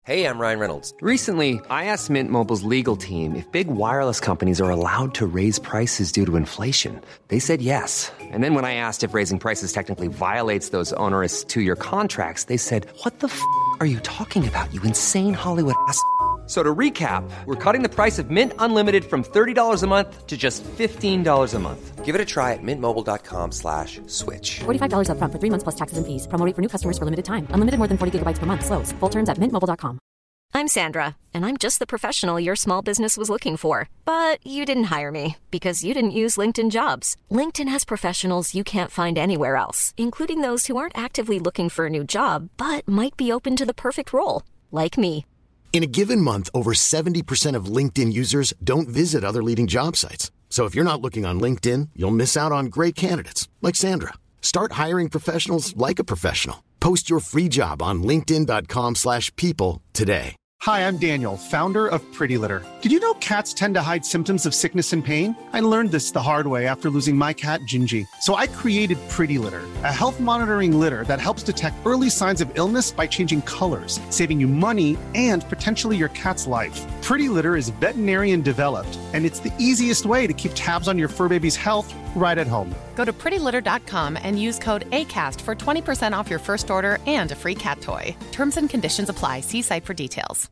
Hey, I'm Ryan Reynolds. Recently, I asked Mint Mobile's legal team if big wireless companies are allowed to raise prices due to inflation. They said yes. And then when I asked if raising prices technically violates those onerous two-year contracts, they said, "What the f*** are you talking about, you insane Hollywood ass?" So to recap, we're cutting the price of Mint Unlimited from $30 a month to just $15 a month. Give it a try at mintmobile.com/switch. $45 up front for 3 months plus taxes and fees. Promo rate for new customers for limited time. Unlimited more than 40 gigabytes per month. Slows full terms at mintmobile.com. I'm Sandra, and I'm just the professional your small business was looking for. But you didn't hire me because you didn't use LinkedIn Jobs. LinkedIn has professionals you can't find anywhere else, including those who aren't actively looking for a new job, but might be open to the perfect role, like me. In a given month, over 70% of LinkedIn users don't visit other leading job sites. So if you're not looking on LinkedIn, you'll miss out on great candidates like Sandra. Start hiring professionals like a professional. Post your free job on linkedin.com/people today. Hi, I'm Daniel, founder of Pretty Litter. Did you know cats tend to hide symptoms of sickness and pain? I learned this the hard way after losing my cat, Gingy. So I created Pretty Litter, a health monitoring litter that helps detect early signs of illness by changing colors, saving you money and potentially your cat's life. Pretty Litter is veterinarian developed, and it's the easiest way to keep tabs on your fur baby's health right at home. Go to prettylitter.com and use code ACAST for 20% off your first order and a free cat toy. Terms and conditions apply. See site for details.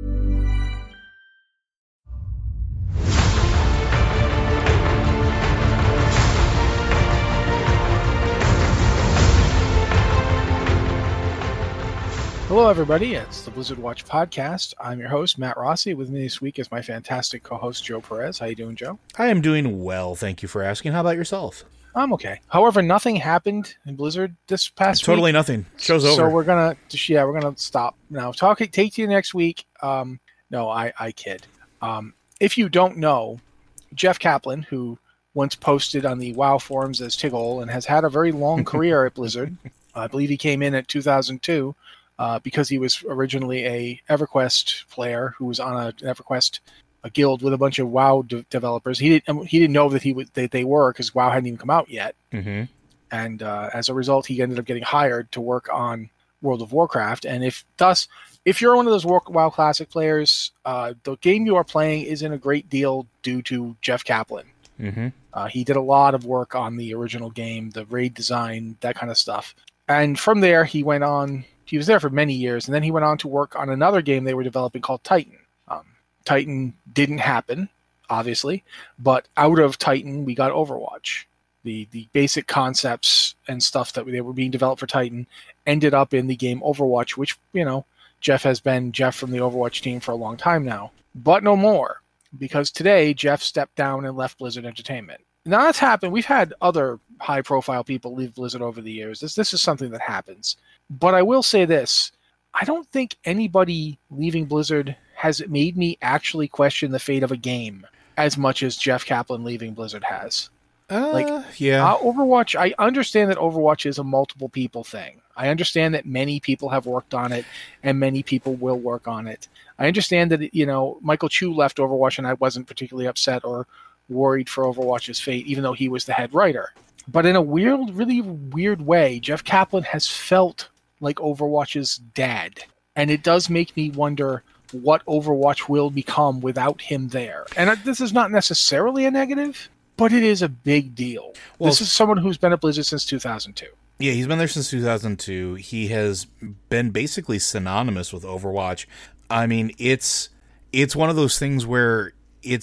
Hello, everybody. It's the Blizzard Watch podcast. I'm your host, Matt Rossi. With me this week is my fantastic co-host, Joe Perez. How you doing, Joe? I am doing well. Thank you for asking. How about yourself? I'm okay. However, nothing happened in Blizzard this past week. Totally nothing. Show's over. So we're gonna stop now. Take to you next week. No, I kid. If you don't know, Jeff Kaplan, who once posted on the WoW forums as Tiggle and has had a very long career at Blizzard. I believe he came in at 2002. Because he was originally a EverQuest player who was on an EverQuest guild with a bunch of WoW developers. He didn't know that they were, because WoW hadn't even come out yet. Mm-hmm. And as a result, he ended up getting hired to work on World of Warcraft. And if you're one of those WoW Classic players, the game you are playing isn't a great deal due to Jeff Kaplan. Mm-hmm. He did a lot of work on the original game, the raid design, that kind of stuff. And from there, he went on. He was there for many years, and then he went on to work on another game they were developing called Titan. Titan didn't happen, obviously, but out of Titan, we got Overwatch. The basic concepts and stuff that they were being developed for Titan ended up in the game Overwatch, which, Jeff has been Jeff from the Overwatch team for a long time now. But no more, because today Jeff stepped down and left Blizzard Entertainment. Now that's happened. We've had other high-profile people leave Blizzard over the years. This is something that happens. But I will say this. I don't think anybody leaving Blizzard has made me actually question the fate of a game as much as Jeff Kaplan leaving Blizzard has. Overwatch, I understand that Overwatch is a multiple people thing. I understand that many people have worked on it and many people will work on it. I understand that, Michael Chu left Overwatch and I wasn't particularly upset or worried for Overwatch's fate, even though he was the head writer. But in a really weird way, Jeff Kaplan has felt like Overwatch's dad. And it does make me wonder what Overwatch will become without him there. And this is not necessarily a negative, but it is a big deal. Well, this is someone who's been at Blizzard since 2002. Yeah, he's been there since 2002. He has been basically synonymous with Overwatch. I mean, it's one of those things where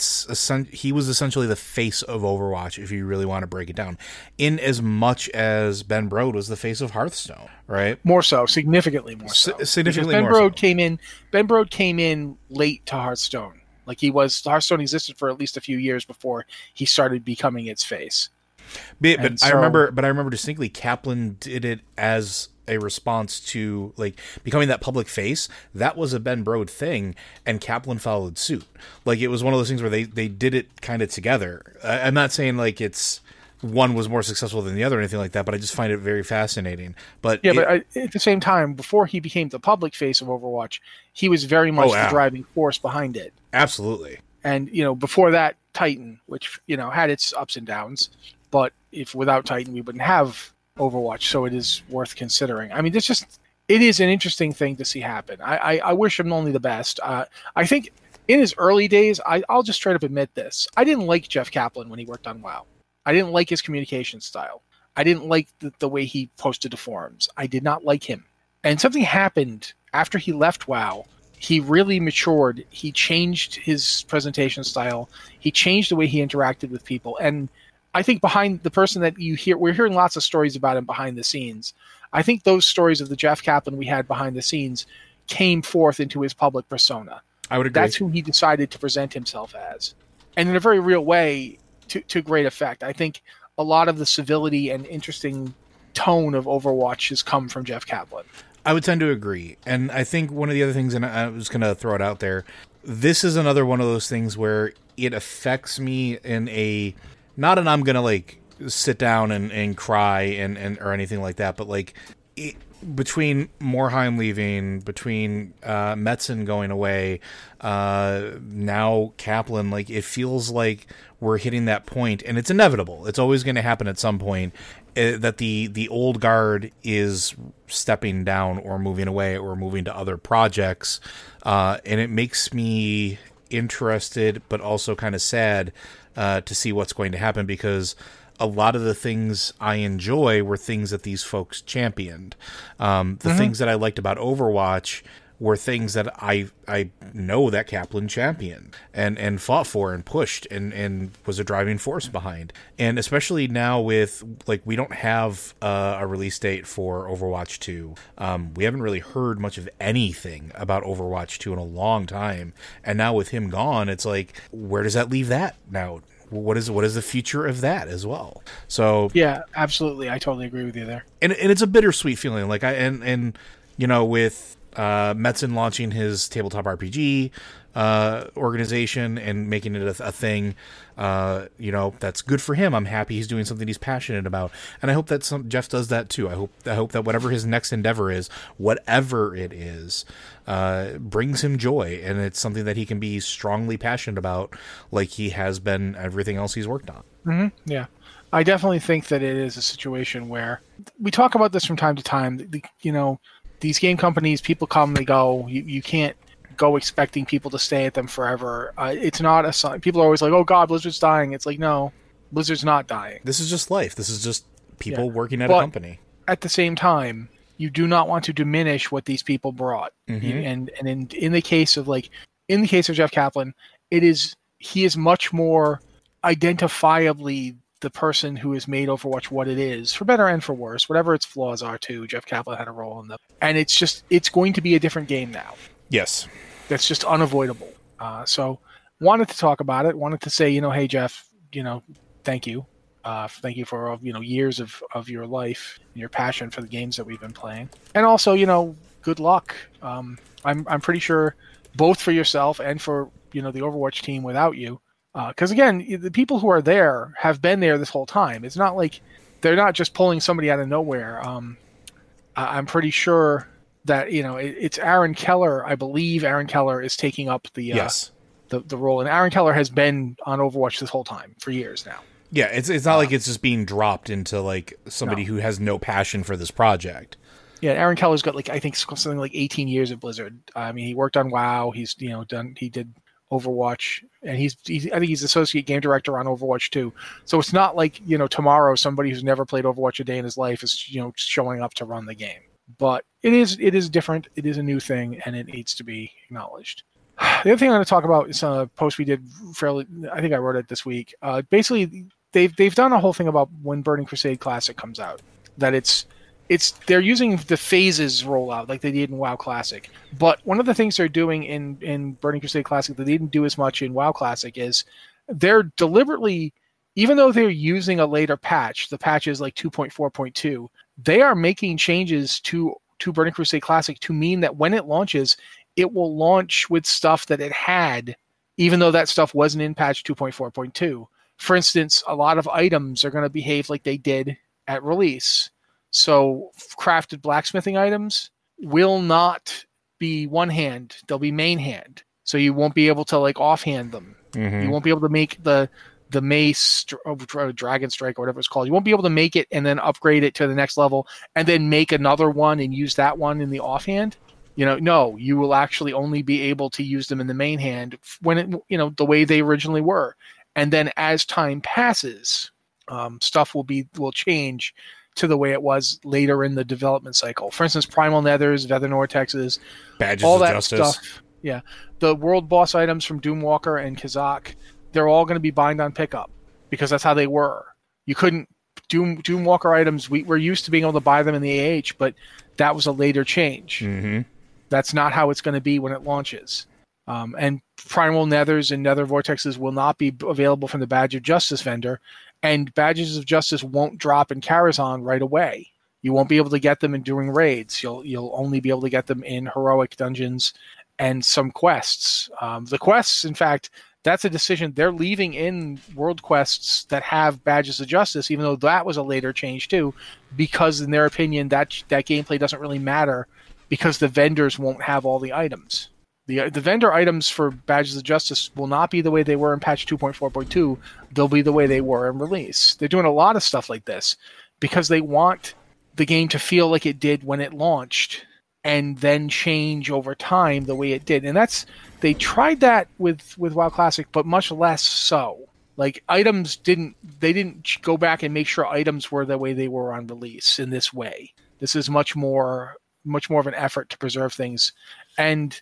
he was essentially the face of Overwatch, if you really want to break it down, in as much as Ben Brode was the face of Hearthstone, right? More so, significantly more so. Significantly more so. Ben Brode came in late to Hearthstone. Hearthstone existed for at least a few years before he started becoming its face. But I remember distinctly Kaplan did it as a response to becoming that public face. That was a Ben Brode thing, and Kaplan followed suit. It was one of those things where they did it kind of together. I'm not saying it's one was more successful than the other or anything like that, but I just find it very fascinating. But at the same time, before he became the public face of Overwatch, he was very much the driving force behind it. Absolutely. And before that, Titan, which had its ups and downs, but if without Titan we wouldn't have Overwatch, so it is worth considering. I mean, it is an interesting thing to see happen. I wish him only the best. I think in his early days, I'll just straight up admit this. I didn't like Jeff Kaplan when he worked on WoW. I didn't like his communication style. I didn't like the way he posted to forums. I did not like him. And something happened after he left WoW. He really matured. He changed his presentation style. He changed the way he interacted with people. And I think behind the person that you hear, we're hearing lots of stories about him behind the scenes. I think those stories of the Jeff Kaplan we had behind the scenes came forth into his public persona. I would agree. That's who he decided to present himself as. And in a very real way, to great effect. I think a lot of the civility and interesting tone of Overwatch has come from Jeff Kaplan. I would tend to agree. And I think one of the other things, and I was going to throw it out there, this is another one of those things where it affects me in a, not an I'm going to like sit down and cry and or anything like that, but like between Morheim leaving, between Metzen going away, now Kaplan, like it feels like we're hitting that point, and it's inevitable. It's always going to happen at some point that the old guard is stepping down or moving away or moving to other projects, and it makes me interested but also kind of sad to see what's going to happen, because a lot of the things I enjoy were things that these folks championed. Things that I liked about Overwatch were things that I know that Kaplan championed and fought for and pushed and was a driving force behind. And especially now with, like, we don't have a release date for Overwatch 2. We haven't really heard much of anything about Overwatch 2 in a long time. And now with him gone, it's like, where does that leave that now? What is the future of that as well? So yeah, absolutely, I totally agree with you there. And it's a bittersweet feeling. Like with Metzen launching his tabletop RPG organization and making it a thing, that's good for him. I'm happy he's doing something he's passionate about, and I hope that Jeff does that too. I hope that whatever his next endeavor is, whatever it is, brings him joy, and it's something that he can be strongly passionate about, like he has been everything else he's worked on. Mm-hmm. Yeah, I definitely think that it is a situation where we talk about this from time to time. These game companies, people come, they go. You can't go expecting people to stay at them forever. It's not a sign. People are always like, "Oh God, Blizzard's dying." It's like, no, Blizzard's not dying. This is just life. This is just people working at a company. At the same time, you do not want to diminish what these people brought. Mm-hmm. And in the case of Jeff Kaplan, he is much more identifiably the person who has made Overwatch what it is, for better and for worse, whatever its flaws are too. Jeff Kaplan had a role in them, and it's going to be a different game now. Yes, that's just unavoidable. So wanted to talk about it. Wanted to say, hey Jeff, thank you. Thank you for years of your life and your passion for the games that we've been playing, and also good luck. I'm pretty sure both for yourself and for the Overwatch team without you. Because again, the people who are there have been there this whole time. It's not like they're not just pulling somebody out of nowhere. I'm pretty sure that it's Aaron Keller. I believe Aaron Keller is taking up the role, and Aaron Keller has been on Overwatch this whole time for years now. Yeah, it's not like it's just being dropped into like somebody who has no passion for this project. Yeah, Aaron Keller's got I think something like 18 years at Blizzard. I mean, he worked on WoW. He's he did Overwatch, and I think he's associate game director on Overwatch 2. So it's not like tomorrow somebody who's never played Overwatch a day in his life is showing up to run the game. But it is different. It is a new thing, and it needs to be acknowledged. The other thing I'm going to talk about is a post we did I think I wrote it this week. Basically, they've done a whole thing about when Burning Crusade Classic comes out, that they're using the phases rollout like they did in WoW Classic. But one of the things they're doing in Burning Crusade Classic that they didn't do as much in WoW Classic is they're deliberately, even though they're using a later patch, the patch is like 2.4.2, they are making changes to Burning Crusade Classic to mean that when it launches, it will launch with stuff that it had, even though that stuff wasn't in patch 2.4.2. For instance, a lot of items are going to behave like they did at release. So crafted blacksmithing items will not be one hand, they'll be main hand. So you won't be able to offhand them. Mm-hmm. You won't be able to make the the Mace, Dragon Strike, or whatever it's called. You won't be able to make it and then upgrade it to the next level and then make another one and use that one in the offhand. No, you will actually only be able to use them in the main hand when it, the way they originally were. And then as time passes, stuff will change to the way it was later in the development cycle. For instance, Primal Nethers, Feather Nortexes, Badges all of that Justice. stuff. Yeah, the world boss items from Doomwalker and Kazak, they're all going to be bind on pickup because that's how they were. You couldn't Doomwalker items. We're used to being able to buy them in the AH, but that was a later change. Mm-hmm. That's not how it's going to be when it launches. And Primal Nethers and Nether Vortexes will not be available from the Badge of Justice vendor, and Badges of Justice won't drop in Karazhan right away. You won't be able to get them during raids. You'll only be able to get them in heroic dungeons and some quests. The quests, in fact, that's a decision. They're leaving in world quests that have Badges of Justice, even though that was a later change too, because in their opinion, that gameplay doesn't really matter because the vendors won't have all the items. The vendor items for Badges of Justice will not be the way they were in patch 2.4.2. They'll be the way they were in release. They're doing a lot of stuff like this because they want the game to feel like it did when it launched and then change over time the way it did. And they tried that with WoW Classic, but much less so. Like items didn't go back and make sure items were the way they were on release in this way. This is much more of an effort to preserve things. And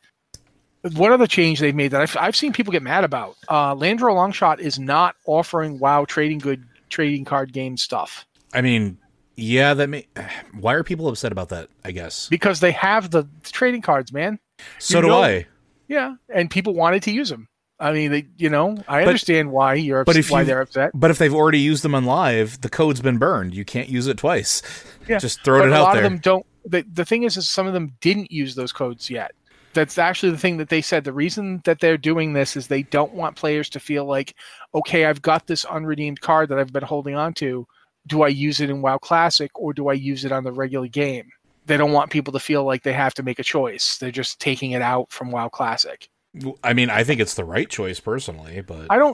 one other change they've made that I've seen people get mad about, Landro Longshot is not offering WoW trading card game stuff. I mean, yeah, why are people upset about that, I guess? Because they have the trading cards, man. So do I. Yeah, and people wanted to use them. I mean, I understand why they're upset. But if they've already used them on live, the code's been burned. You can't use it twice. Yeah, just throw it out there. A lot of them don't. The thing is some of them didn't use those codes yet. That's actually the thing that they said. The reason that they're doing this is they don't want players to feel like, okay, I've got this unredeemed card that I've been holding on to. Do I use it in WoW Classic or do I use it on the regular game? They don't want people to feel like they have to make a choice. They're just taking it out from WoW Classic. I mean, I think it's the right choice personally, but I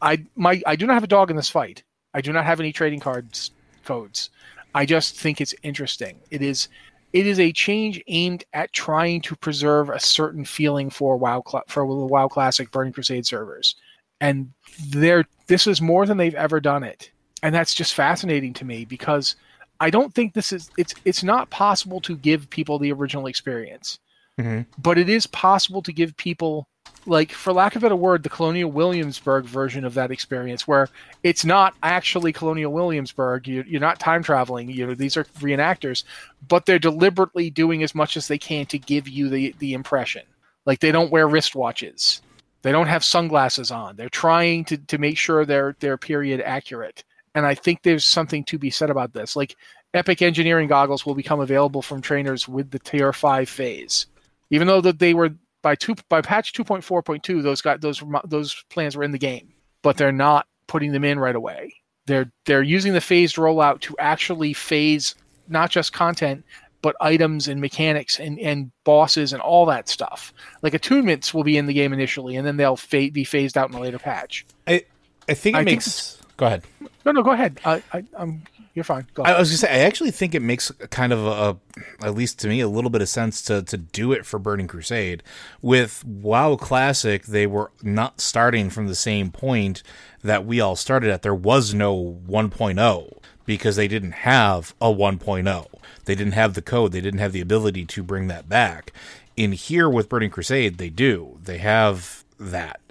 do not have a dog in this fight. I do not have any trading codes. I just think it's interesting. It is a change aimed at trying to preserve a certain feeling for the WoW Classic Burning Crusade servers, and this is more than they've ever done it, and that's just fascinating to me because I don't think it's not possible to give people the original experience, but it is possible to give people, like, for lack of a better word, the Colonial Williamsburg version of that experience, where it's not actually Colonial Williamsburg. You're not time traveling. These are reenactors, but they're deliberately doing as much as they can to give you the impression. Like, they don't wear wristwatches. They don't have sunglasses on. They're trying to make sure they're period accurate. And I think there's something to be said about this. Like, Epic Engineering goggles will become available from trainers with the Tier 5 phase. Even though that they were by patch 2.4.2, those plans were in the game, but they're not putting them in right away. They're using the phased rollout to actually phase not just content, but items and mechanics and bosses and all that stuff. Like attunements will be in the game initially, and then they'll be phased out in a later patch. I think it makes. Go ahead. No, go ahead. You're fine. Go ahead. I was going to say, I actually think it makes kind of at least to me, a little bit of sense to do it for Burning Crusade. With WoW Classic, they were not starting from the same point that we all started at. There was no 1.0 because they didn't have a 1.0. They didn't have the code. They didn't have the ability to bring that back. In here with Burning Crusade, they do. They have that.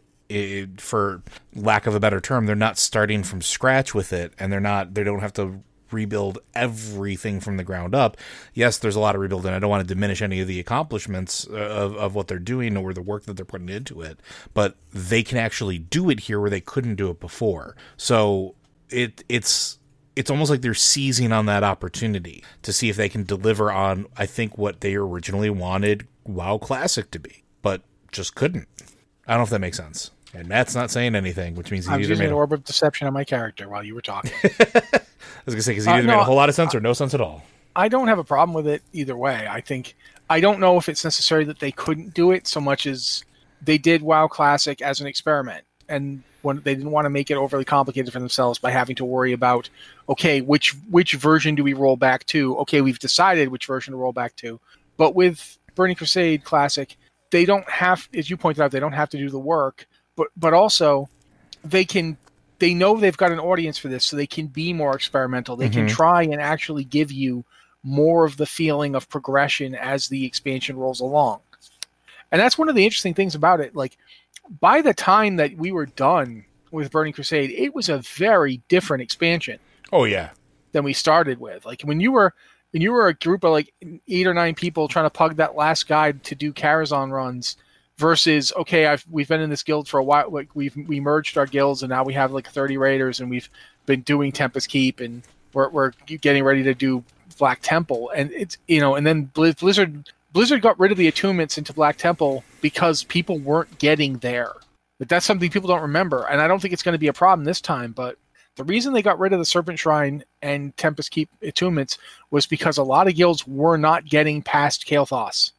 For lack of a better term, they're not starting from scratch with it, and they don't have to rebuild everything from the ground up. Yes, there's a lot of rebuilding. I don't want to diminish any of the accomplishments of what they're doing or the work that they're putting into it, but they can actually do it here where they couldn't do it before. So it's almost like they're seizing on that opportunity to see if they can deliver on, I think, what they originally wanted WoW Classic to be, but just couldn't. I don't know if that makes sense. And Matt's not saying anything, which means he either made an orb of deception on my character while you were talking. I was going to say, because he either made a whole lot of sense or no sense at all. I don't have a problem with it either way. I don't know if it's necessary that they couldn't do it so much as they did WoW Classic as an experiment. and when they didn't want to make it overly complicated for themselves by having to worry about, okay, which version do we roll back to? Okay, we've decided which version to roll back to. But with Burning Crusade Classic, they don't have, as you pointed out, they don't have to do the work, but also they know they've got an audience for this, so they can be more experimental. They can try and actually give you more of the feeling of progression as the expansion rolls along. And that's one of the interesting things about it. Like, by the time that we were done with Burning Crusade, it was a very different expansion. Oh yeah, than we started with. Like when you were a group of like 8 or 9 people trying to pug that last guide to do Karazhan runs, versus we've been in this guild for a while. Like we merged our guilds and now we have like 30 raiders and we've been doing Tempest Keep and we're getting ready to do Black Temple, and it's and then Blizzard got rid of the attunements into Black Temple because people weren't getting there. But that's something people don't remember, and I don't think it's going to be a problem this time. But the reason they got rid of the Serpent Shrine and Tempest Keep attunements was because a lot of guilds were not getting past Kael'thas,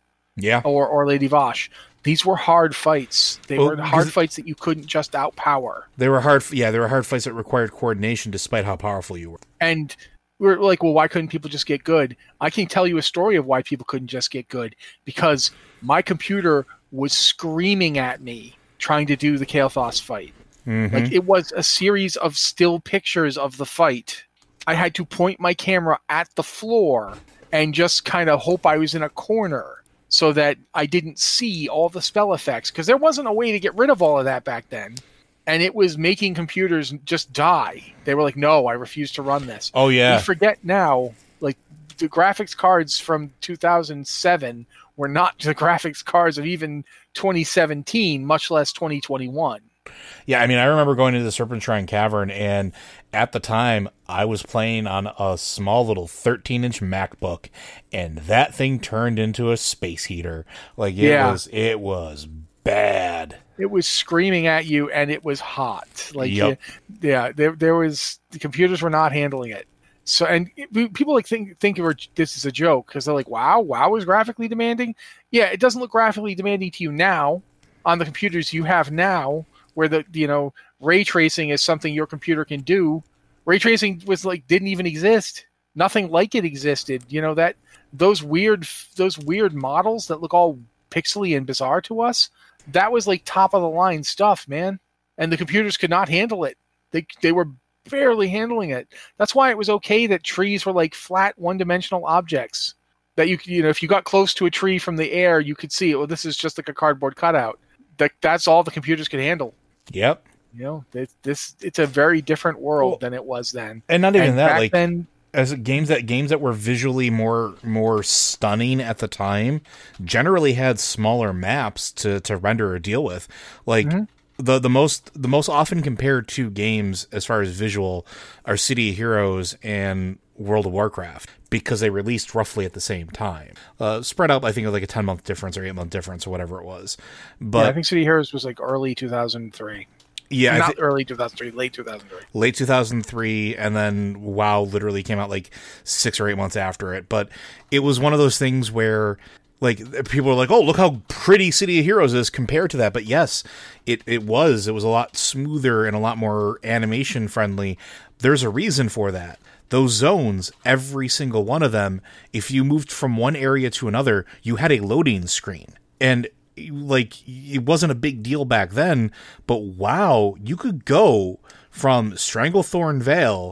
or Lady Vosh. These were hard fights. They were hard fights that you couldn't just outpower. They were hard. Yeah, they were hard fights that required coordination, despite how powerful you were. And we're like, well, why couldn't people just get good? I can tell you a story of why people couldn't just get good, because my computer was screaming at me trying to do the Kael'thas fight. Like, it was a series of still pictures of the fight. I had to point my camera at the floor and just kind of hope I was in a corner so that I didn't see all the spell effects, because there wasn't a way to get rid of all of that back then. And it was making computers just die. They were like, no, I refuse to run this. Oh, yeah. We forget now, like, the graphics cards from 2007 were not the graphics cards of even 2017, much less 2021. Yeah, I mean, I remember going into the Serpent Shrine Cavern, and at the time, I was playing on a small little 13-inch MacBook, and that thing turned into a space heater. Like, it was bad. It was screaming at you, and it was hot. Like, there was, the computers were not handling it. So, and people like think this is a joke because they're like, WoW is graphically demanding. Yeah, it doesn't look graphically demanding to you now on the computers you have now, where the ray tracing is something your computer can do. Ray tracing didn't even exist. Nothing like it existed. That those weird models that look all pixely and bizarre to us, that was like top of the line stuff, man. And the computers could not handle it. They were barely handling it. That's why it was okay that trees were like flat one-dimensional objects that if you got close to a tree from the air, you could see it. Well, this is just like a cardboard cutout. That's all the computers could handle. Yep. It's a very different world than it was then. And not even that, like then, as games that were visually more stunning at the time generally had smaller maps to render or deal with. Like the most often compared to games as far as visual are City of Heroes and World of Warcraft, because they released roughly at the same time. Spread out, I think, like a 10-month difference or 8-month difference or whatever it was. But I think City of Heroes was like early 2003. Yeah, not early 2003, late 2003. Late 2003, and then WoW literally came out like 6 or 8 months after it. But it was one of those things where, like, people are like, "Oh, look how pretty City of Heroes is compared to that." But yes, it was a lot smoother and a lot more animation friendly. There's a reason for that. Those zones, every single one of them, if you moved from one area to another, you had a loading screen. And like, it wasn't a big deal back then, but wow, you could go from Stranglethorn Vale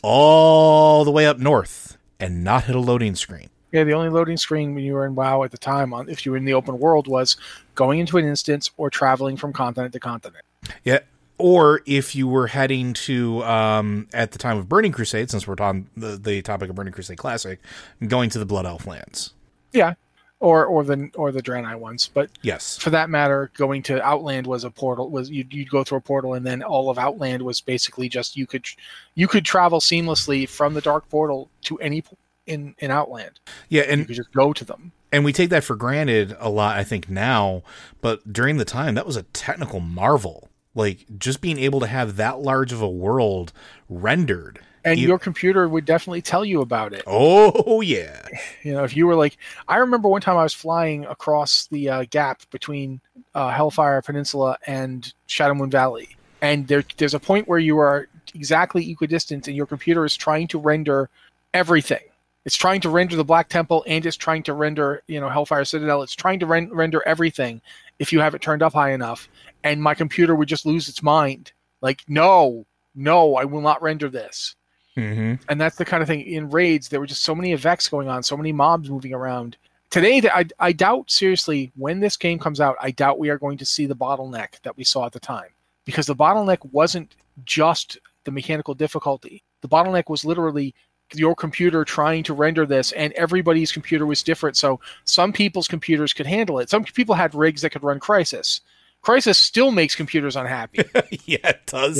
all the way up north and not hit a loading screen. Yeah, the only loading screen when you were in WoW at the time, if you were in the open world, was going into an instance or traveling from continent to continent. Yeah. Or if you were heading to, at the time of Burning Crusade, since we're on the topic of Burning Crusade Classic, going to the Blood Elf lands. Yeah, or the Draenei ones. But yes, for that matter, going to Outland was a portal. You'd go through a portal, and then all of Outland was basically just you could travel seamlessly from the Dark Portal to any in Outland. Yeah, and you could just go to them. And we take that for granted a lot, I think, now. But during the time, that was a technical marvel. Like, just being able to have that large of a world rendered. And your computer would definitely tell you about it. Oh, yeah. If you were like... I remember one time I was flying across the gap between Hellfire Peninsula and Shadowmoon Valley. and there's a point where you are exactly equidistant, and your computer is trying to render everything. It's trying to render the Black Temple, and it's trying to render, Hellfire Citadel. It's trying to render everything if you have it turned up high enough. And my computer would just lose its mind. Like, no, I will not render this. Mm-hmm. And that's the kind of thing. In raids, there were just so many effects going on, so many mobs moving around. Today, I doubt, seriously, when this game comes out, I doubt we are going to see the bottleneck that we saw at the time. Because the bottleneck wasn't just the mechanical difficulty. The bottleneck was literally your computer trying to render this, and everybody's computer was different. So some people's computers could handle it. Some people had rigs that could run Crysis. Crysis still makes computers unhappy. Yeah, it does.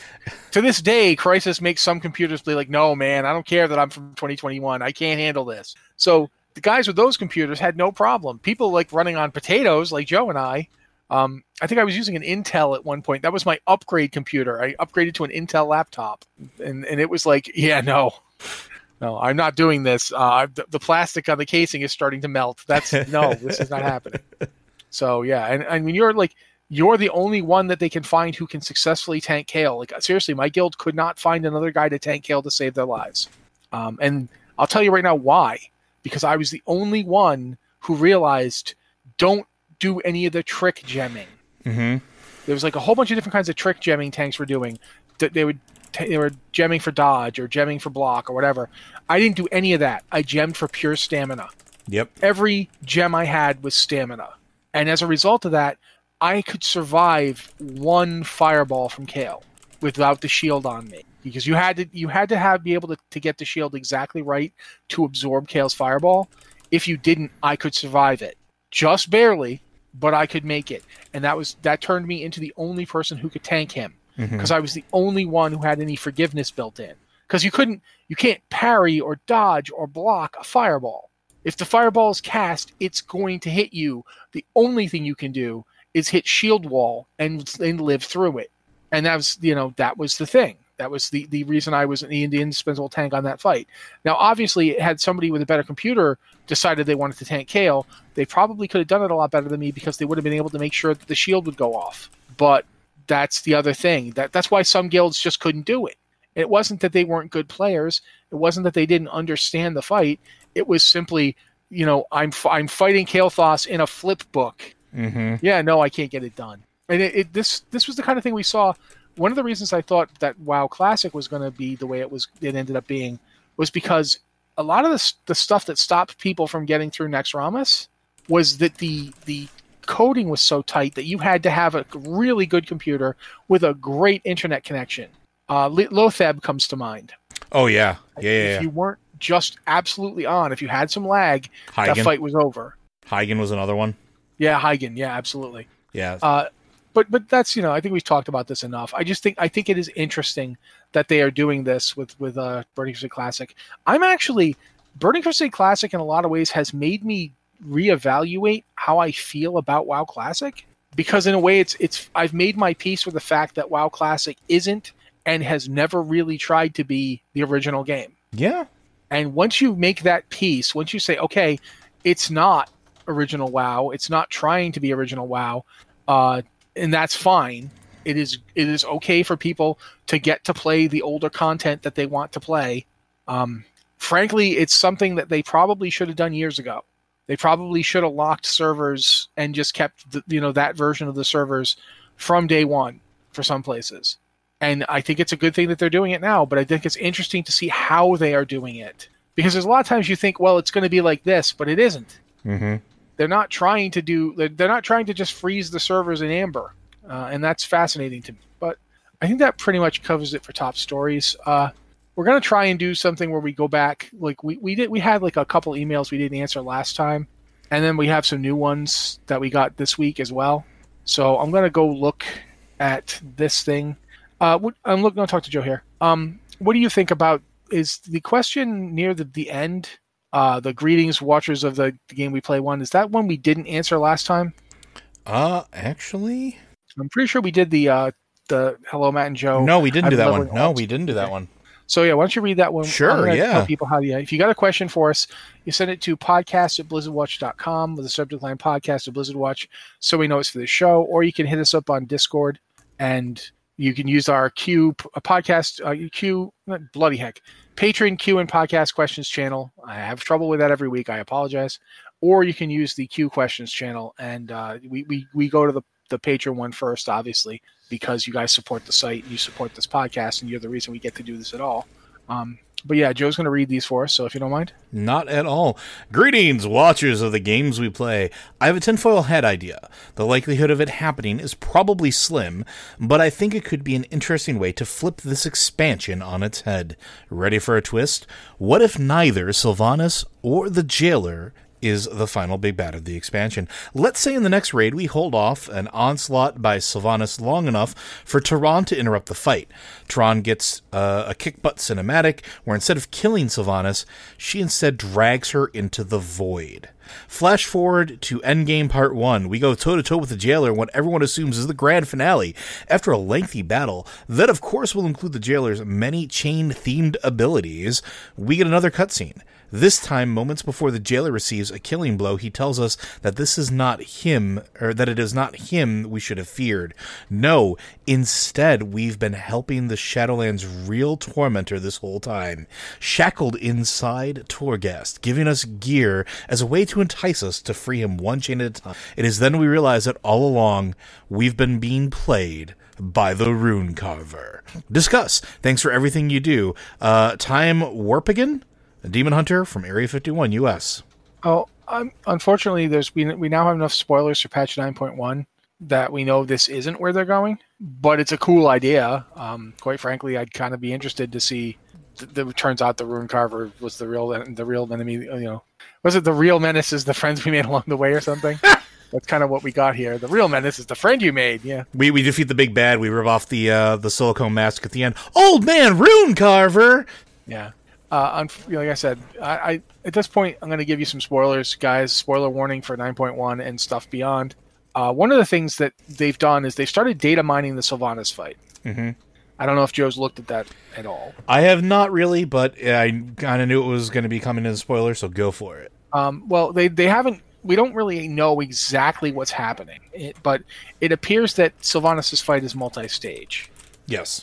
To this day, Crysis makes some computers be like, no, man, I don't care that I'm from 2021. I can't handle this. So the guys with those computers had no problem. People like running on potatoes, like Joe and I think I was using an Intel at one point. That was my upgrade computer. I upgraded to an Intel laptop, and it was like, yeah, no, I'm not doing this. The plastic on the casing is starting to melt. This is not happening. So yeah, and I mean, you're the only one that they can find who can successfully tank Kael. Like, seriously, my guild could not find another guy to tank Kael to save their lives. And I'll tell you right now why. Because I was the only one who realized, don't do any of the trick gemming. Mm-hmm. There was like a whole bunch of different kinds of trick gemming tanks were doing. They were gemming for dodge or gemming for block or whatever. I didn't do any of that. I gemmed for pure stamina. Yep. Every gem I had was stamina. And as a result of that, I could survive one fireball from Kael without the shield on me. Because you had to be able to get the shield exactly right to absorb Kael's fireball. If you didn't, I could survive it. Just barely, but I could make it. And that turned me into the only person who could tank him. Because I was the only one who had any forgiveness built in. Because you can't parry or dodge or block a fireball. If the fireball is cast, it's going to hit you. The only thing you can do is hit shield wall and live through it. And that was the thing. That was the reason I was the indispensable tank on that fight. Now, obviously, had somebody with a better computer decided they wanted to tank Kael, they probably could have done it a lot better than me because they would have been able to make sure that the shield would go off. But that's the other thing. That's why some guilds just couldn't do it. It wasn't that they weren't good players. It wasn't that they didn't understand the fight. It was simply, I'm fighting Kael'thas in a flip book. Mm-hmm. Yeah, no, I can't get it done. And this was the kind of thing we saw. One of the reasons I thought that WoW Classic was going to be the way it ended up being was because a lot of the stuff that stopped people from getting through Naxxramas was that the coding was so tight that you had to have a really good computer with a great internet connection. Lotheb comes to mind. Oh, yeah. If you weren't just absolutely on, if you had some lag, Hygen. that fight was over. Hygen was another one. Yeah, Hygen. Yeah, absolutely. Yeah. But that's, I think we've talked about this enough. I think it is interesting that they are doing this with Burning Crusade Classic. Burning Crusade Classic in a lot of ways has made me reevaluate how I feel about WoW Classic, because in a way I've made my peace with the fact that WoW Classic isn't and has never really tried to be the original game. Yeah. And once you make that peace, once you say, okay, it's not original WoW, it's not trying to be original WoW, and that's fine. It is okay for people to get to play the older content that they want to play. Frankly, it's something that they probably should have done years ago. They probably should have locked servers and just kept that version of the servers from day one for some places. And I think it's a good thing that they're doing it now, but I think it's interesting to see how they are doing it. Because there's a lot of times you think, well, it's going to be like this, but it isn't. Mm-hmm. They're not trying to just freeze the servers in Amber. And that's fascinating to me. But I think that pretty much covers it for top stories. We're going to try and do something where we go back. Like we had like a couple emails we didn't answer last time. And then we have some new ones that we got this week as well. So I'm going to go look at this thing. I'm going to talk to Joe here. What do you think about, is the question near the end, the greetings watchers of the game we play one, is that one we didn't answer last time? Actually, I'm pretty sure we did the hello Matt and Joe. No, we didn't do that one. No, we didn't do that one. So yeah, why don't you read that one? Sure, yeah. Tell people how if you got a question for us, you send it to podcast@blizzardwatch.com with the subject line podcast at Blizzard Watch, so we know it's for the show, or you can hit us up on Discord and You can use our Q podcast, bloody heck, Patreon Q and podcast questions channel. I have trouble with that every week. I apologize. Or you can use the Q questions channel, and we go to the Patreon one first, obviously, because you guys support the site, you support this podcast, and you're the reason we get to do this at all. But yeah, Joe's going to read these for us, so if you don't mind. Not at all. Greetings, watchers of the games we play. I have a tinfoil hat idea. The likelihood of it happening is probably slim, but I think it could be an interesting way to flip this expansion on its head. Ready for a twist? What if neither Sylvanas or the Jailer is the final big bad of the expansion? Let's say in the next raid we hold off an onslaught by Sylvanas long enough for Tehran to interrupt the fight. Tehran gets a kick-butt cinematic where instead of killing Sylvanas, she instead drags her into the void. Flash forward to Endgame Part 1. We go toe-to-toe with the Jailer in what everyone assumes is the grand finale. After a lengthy battle, that of course will include the Jailer's many chain-themed abilities, we get another cutscene. This time, moments before the Jailer receives a killing blow, he tells us that this is not him, or that it is not him we should have feared. No, instead, we've been helping the Shadowlands' real tormentor this whole time, shackled inside Torghast, giving us gear as a way to entice us to free him one chain at a time. It is then we realize that all along, we've been being played by the Rune Carver. Discuss. Thanks for everything you do. Time Warpigan? A Demon Hunter from Area 51, U.S. Oh, unfortunately, we now have enough spoilers for patch 9.1 that we know this isn't where they're going, but it's a cool idea. Quite frankly, I'd kind of be interested to see. It turns out the Rune Carver was the real enemy. Was it the real menace is the friends we made along the way or something? That's kind of what we got here. The real menace is the friend you made. Yeah, we defeat the big bad. We rip off the silicone mask at the end. Old man Rune Carver. Yeah. Like I said, I at this point, I'm going to give you some spoilers, guys. Spoiler warning for 9.1 and stuff beyond. One of the things that they've done is they started data mining the Sylvanas fight. Mm-hmm. I don't know if Joe's looked at that at all. I have not really, but I kind of knew it was going to be coming in the spoiler, so go for it. Well, they haven't. We don't really know exactly what's happening, but it appears that Sylvanas' fight is multi-stage. Yes.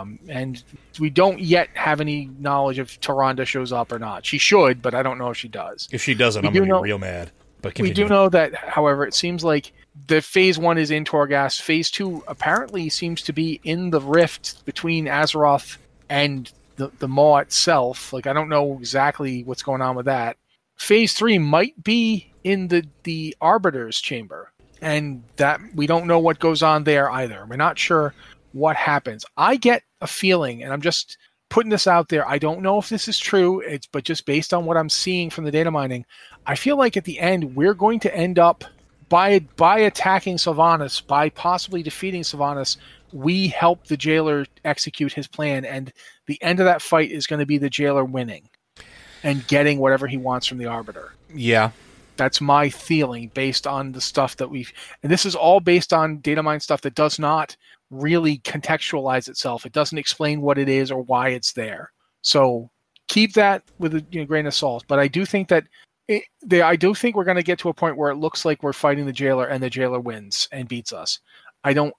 And we don't yet have any knowledge if Tyrande shows up or not. She should, but I don't know if she does. If she doesn't, I'm going to be real mad. But continue. We do know that, however, it seems like the Phase 1 is in Torghast. Phase 2 apparently seems to be in the rift between Azeroth and the Maw itself. Like, I don't know exactly what's going on with that. Phase 3 might be in the Arbiter's chamber. And that we don't know what goes on there either. We're not sure what happens. I get a feeling, and I'm just putting this out there, I don't know if this is true, but just based on what I'm seeing from the data mining, I feel like at the end we're going to end up by attacking Sylvanas, by possibly defeating Sylvanas, we help the Jailer execute his plan, and the end of that fight is going to be the Jailer winning and getting whatever he wants from the Arbiter. Yeah. That's my feeling based on the stuff that and this is all based on data mine stuff that does not really contextualize itself. It doesn't explain what it is or why it's there. So keep that with a grain of salt. But I do think that we're going to get to a point where it looks like we're fighting the Jailer and the Jailer wins and beats us. We know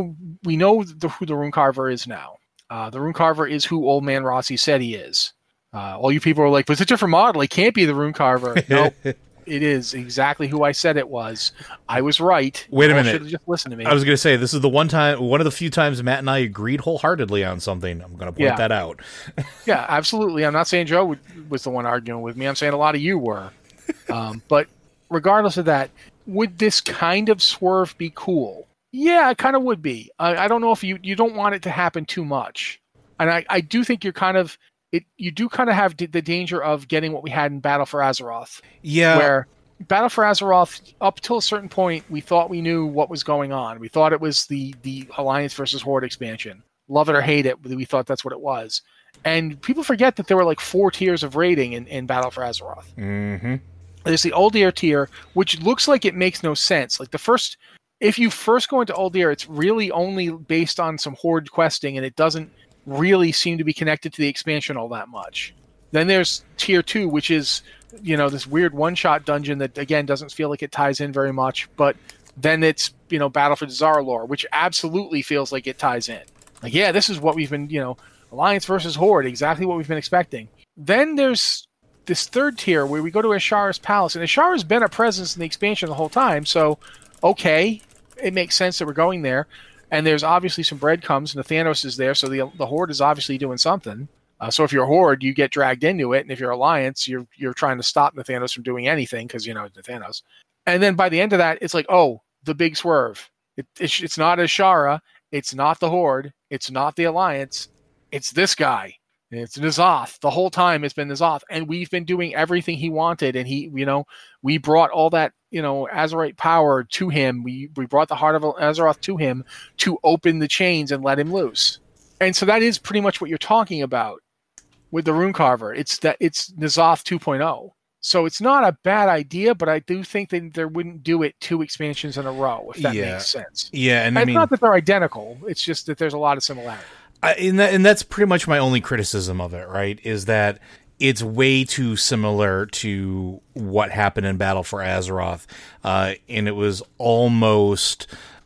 who the Rune Carver is now. The Rune Carver is who Old Man Rossi said he is. All you people are like, but it's a different model. It can't be the Rune Carver. No. It is exactly who I said it was. I was right. Wait a minute. Should have just listened to me. I was going to say, this is one of the few times Matt and I agreed wholeheartedly on something. I'm going to point that out. Yeah, absolutely. I'm not saying Joe was the one arguing with me. I'm saying a lot of you were. But regardless of that, would this kind of swerve be cool? Yeah, it kind of would be. I don't know if you don't want it to happen too much. And I do think you're kind of... you do kind of have the danger of getting what we had in Battle for Azeroth. Yeah. Where Battle for Azeroth, up till a certain point, we thought we knew what was going on. We thought it was the Alliance versus Horde expansion. Love it or hate it, we thought that's what it was. And people forget that there were like 4 tiers of raiding in Battle for Azeroth. Mm-hmm. There's the Uldir tier, which looks like it makes no sense. Like if you first go into Uldir, it's really only based on some Horde questing, and it doesn't really seem to be connected to the expansion all that much. Then there's tier 2, which is, this weird one-shot dungeon that, again, doesn't feel like it ties in very much, but then it's, Battle for Dazar'alor, which absolutely feels like it ties in. Like, yeah, this is what we've been, Alliance versus Horde, exactly what we've been expecting. Then there's this third tier where we go to Ashara's palace, and Ashara's been a presence in the expansion the whole time, so okay, it makes sense that we're going there. And there's obviously some breadcrumbs, and the Thanos is there, so the Horde is obviously doing something. So if you're Horde, you get dragged into it, and if you're Alliance, you're trying to stop the Thanos from doing anything because the Thanos. And then by the end of that, it's like, oh, the big swerve. It's not Ashara, it's not the Horde, it's not the Alliance, it's this guy. It's N'Zoth. The whole time it's been N'Zoth, and we've been doing everything he wanted, and we brought all that, Azerite power to him. We brought the heart of Azeroth to him to open the chains and let him loose. And so that is pretty much what you're talking about with the Runecarver. It's N'Zoth 2.0. So it's not a bad idea, but I do think that they wouldn't do it 2 expansions in a row, if that makes sense. Yeah, and it's not that they're identical. It's just that there's a lot of similarity. And that's pretty much my only criticism of it, right? Is that it's way too similar to what happened in Battle for Azeroth, and it was almost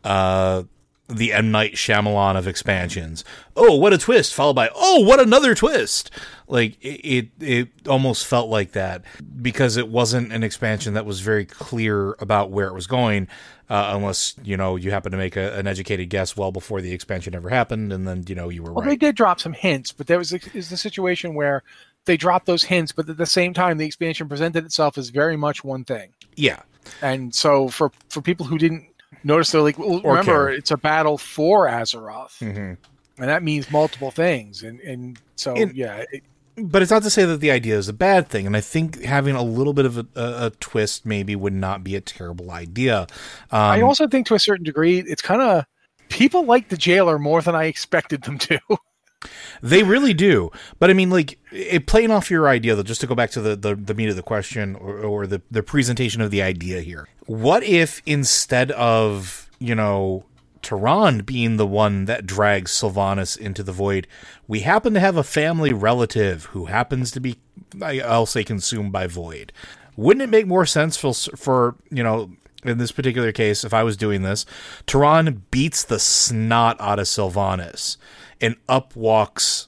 the M. Night Shyamalan of expansions. Oh, what a twist! Followed by, oh, what another twist! Like it almost felt like that because it wasn't an expansion that was very clear about where it was going. Unless, you happen to make an educated guess well before the expansion ever happened, and then, you were right. Well, they did drop some hints, but there is the situation where they dropped those hints, but at the same time, the expansion presented itself as very much one thing. Yeah. And so for people who didn't notice, they're like, well, remember, it's a battle for Azeroth. Mm-hmm. And that means multiple things. And so, yeah. But it's not to say that the idea is a bad thing, and I think having a little bit of a twist maybe would not be a terrible idea. I also think to a certain degree, it's kind of... People like the Jailer more than I expected them to. They really do. But I mean, like, playing off your idea, though, just to go back to the meat of the question or the presentation of the idea here. What if instead of, Tyrande being the one that drags Sylvanas into the void, we happen to have a family relative who happens to be, I'll say, consumed by void? Wouldn't it make more sense for in this particular case, if I was doing this, Tyrande beats the snot out of Sylvanas and up walks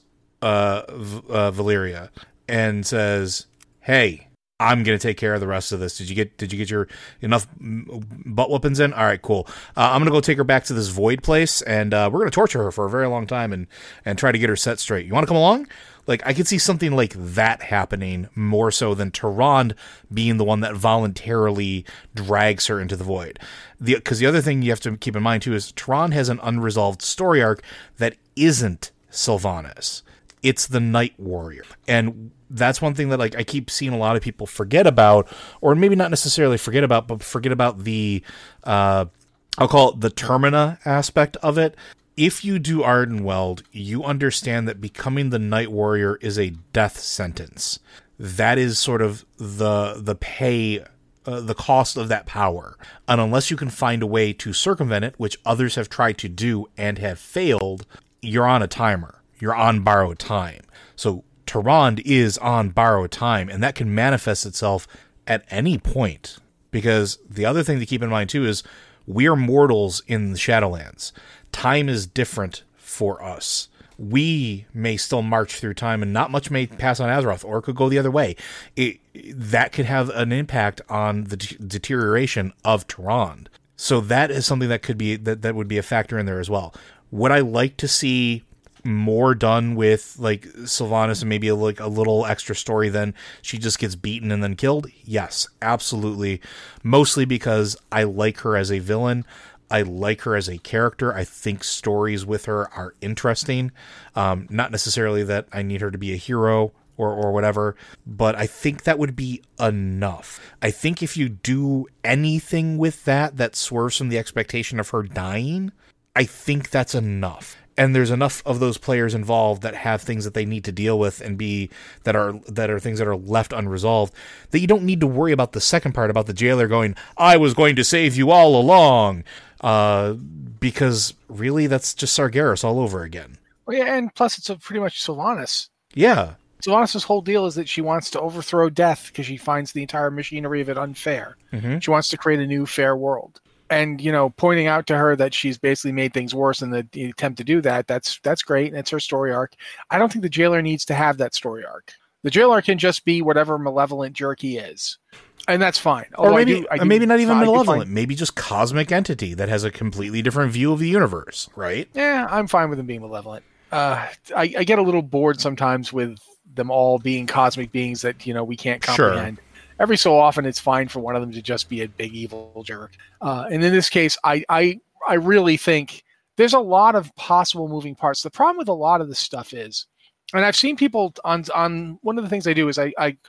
Valeria and says, "Hey, I'm going to take care of the rest of this. Did you get your enough butt weapons in? All right, cool. I'm going to go take her back to this void place, and we're going to torture her for a very long time and try to get her set straight. You want to come along?" Like, I could see something like that happening more so than Tyrande being the one that voluntarily drags her into the void. Because the other thing you have to keep in mind, too, is Tyrande has an unresolved story arc that isn't Sylvanas. It's the Night Warrior. And that's one thing that I keep seeing a lot of people forget about, or maybe not necessarily forget about, but forget about the, I'll call it the Termina aspect of it. If you do Ardenweld, you understand that becoming the Night Warrior is a death sentence. That is sort of the pay, the cost of that power. And unless you can find a way to circumvent it, which others have tried to do and have failed, you're on a timer. You're on borrowed time. So Tyrande is on borrowed time, and that can manifest itself at any point. Because the other thing to keep in mind, too, is we're mortals in the Shadowlands. Time is different for us. We may still march through time, and not much may pass on Azeroth, or it could go the other way. That could have an impact on the deterioration of Tyrande. So that is something that could be that would be a factor in there as well. Would I like to see more done with Sylvanas and maybe a little extra story than she just gets beaten and then killed? Yes, absolutely. Mostly because I like her as a villain. I like her as a character. I think stories with her are interesting. Not necessarily that I need her to be a hero or whatever, but I think that would be enough. I think if you do anything with that swerves from the expectation of her dying, I think that's enough. And there's enough of those players involved that have things that they need to deal with and that are things that are left unresolved, that you don't need to worry about the second part about the Jailer going, "I was going to save you all along," because really that's just Sargeras all over again. Well, yeah, and plus it's pretty much Sylvanas. Yeah. Sylvanas' whole deal is that she wants to overthrow death because she finds the entire machinery of it unfair. Mm-hmm. She wants to create a new fair world. And, pointing out to her that she's basically made things worse in the attempt to do that, that's great, and it's her story arc. I don't think the jailer needs to have that story arc. The jailer can just be whatever malevolent jerk he is. And that's fine. Or maybe not even malevolent. Maybe just cosmic entity that has a completely different view of the universe, right? Yeah, I'm fine with him being malevolent. I get a little bored sometimes with them all being cosmic beings that, we can't comprehend. Sure. Every so often, it's fine for one of them to just be a big evil jerk. And in this case, I really think there's a lot of possible moving parts. The problem with a lot of this stuff is, and I've seen people on one of the things I do is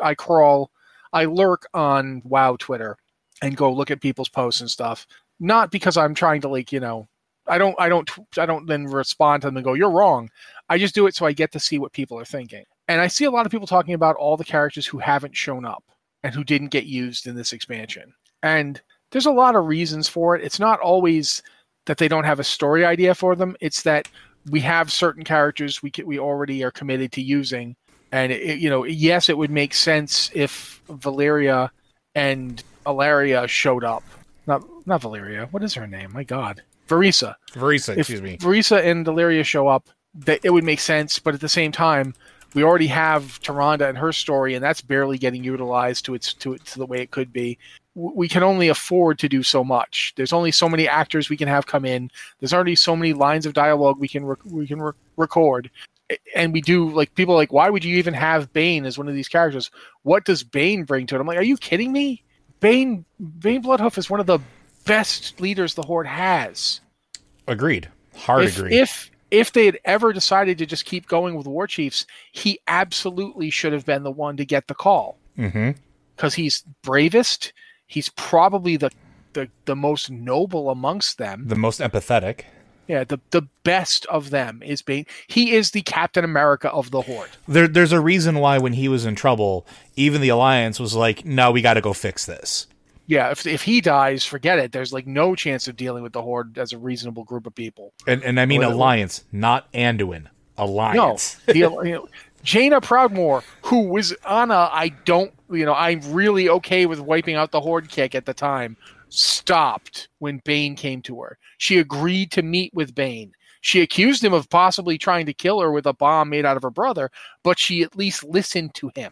I lurk on WoW Twitter and go look at people's posts and stuff. Not because I'm trying to I don't then respond to them and go, you're wrong. I just do it so I get to see what people are thinking. And I see a lot of people talking about all the characters who haven't shown up and who didn't get used in this expansion. And there's a lot of reasons for it. It's not always that they don't have a story idea for them. It's that we have certain characters we already are committed to using. And, yes, it would make sense if Valeria and Ilaria showed up. Not Valeria. What is her name? My God. Verisa, excuse me. Verisa and Ilaria show up, it would make sense. But at the same time, we already have Tyrande and her story, and that's barely getting utilized to the way it could be. We can only afford to do so much. There's only so many actors we can have come in. There's already so many lines of dialogue we can record. And we do, people are like, why would you even have Bane as one of these characters? What does Bane bring to it? I'm like, are you kidding me? Bane Bloodhoof is one of the best leaders the Horde has. Agreed. Agreed. If they had ever decided to just keep going with War Chiefs, he absolutely should have been the one to get the call. Because he's bravest. He's probably the most noble amongst them. The most empathetic. Yeah, the best of them is Bane. He is the Captain America of the Horde. There's a reason why when he was in trouble, even the Alliance was like, no, we got to go fix this. Yeah, if he dies, forget it. There's no chance of dealing with the Horde as a reasonable group of people. And I mean Alliance, not Anduin. Alliance. No, Jaina Proudmoore, who was on I'm really okay with wiping out the Horde kick at the time, stopped when Bane came to her. She agreed to meet with Bane. She accused him of possibly trying to kill her with a bomb made out of her brother, but she at least listened to him.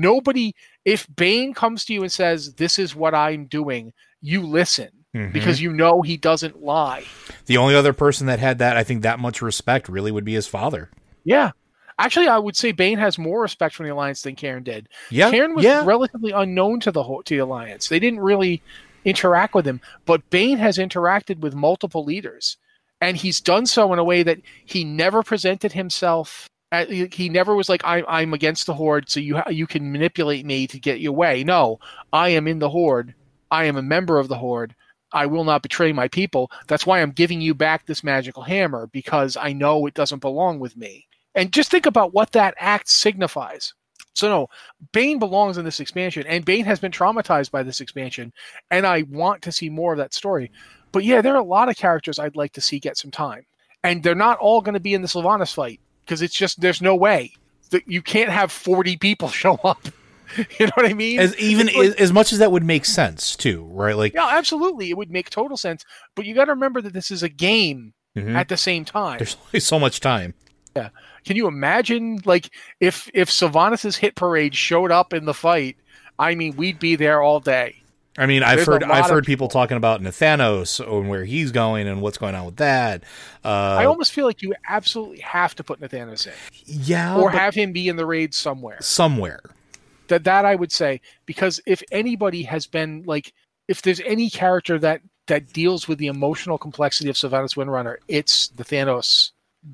If Bane comes to you and says, this is what I'm doing, you listen because he doesn't lie. The only other person that had that much respect really would be his father. Yeah. Actually, I would say Bane has more respect from the Alliance than Cairn did. Yeah. Cairn was relatively unknown to the Alliance. They didn't really interact with him, but Bane has interacted with multiple leaders, and he's done so in a way that he never presented himself. He never was like, I'm against the Horde, so you can manipulate me to get your way. No, I am in the Horde. I am a member of the Horde. I will not betray my people. That's why I'm giving you back this magical hammer, because I know it doesn't belong with me. And just think about what that act signifies. So no, Bane belongs in this expansion, and Bane has been traumatized by this expansion, and I want to see more of that story. But yeah, there are a lot of characters I'd like to see get some time. And they're not all going to be in the Sylvanas fight, because it's just, there's no way. You can't have 40 people show up. You know what I mean? As much as that would make sense too, right? Yeah, absolutely. It would make total sense. But you got to remember that this is a game at the same time. There's only so much time. Yeah. Can you imagine, if Sylvanas' hit parade showed up in the fight? I mean, we'd be there all day. I mean, I've heard people talking about Nathanos and where he's going and what's going on with that. I almost feel like you absolutely have to put Nathanos in. Yeah. Or have him be in the raid somewhere. That I would say, because if anybody has been, if there's any character that deals with the emotional complexity of Sylvanas Windrunner, it's Nathanos.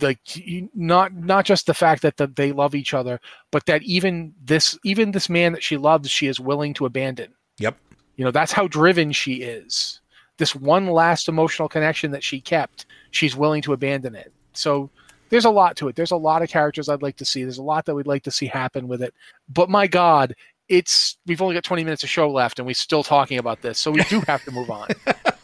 Not just the fact that they love each other, but that even this man that she loves, she is willing to abandon. Yep. That's how driven she is. This one last emotional connection that she kept, she's willing to abandon it. So there's a lot to it. There's a lot of characters I'd like to see. There's a lot that we'd like to see happen with it. But my God, we've only got 20 minutes of show left, and we're still talking about this, so we do have to move on.